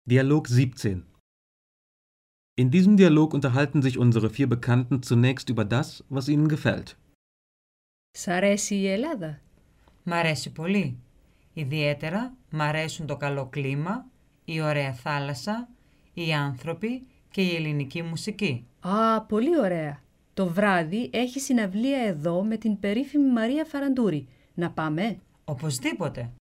Dialog 17. In diesem Dialog unterhalten sich unsere vier Bekannten zunächst über das, was ihnen gefällt. Σ' αρέσει η Ελλάδα? Μ' αρέσει πολύ. Ιδιαίτερα μ' αρέσουν το καλό κλίμα, η ωραία θάλασσα, οι άνθρωποι και η ελληνική μουσική. Α, πολύ ωραία. Το βράδυ έχει συναυλία εδώ με την περίφημη Μαρία Φαραντούρη. Να πάμε? Οπωσδήποτε.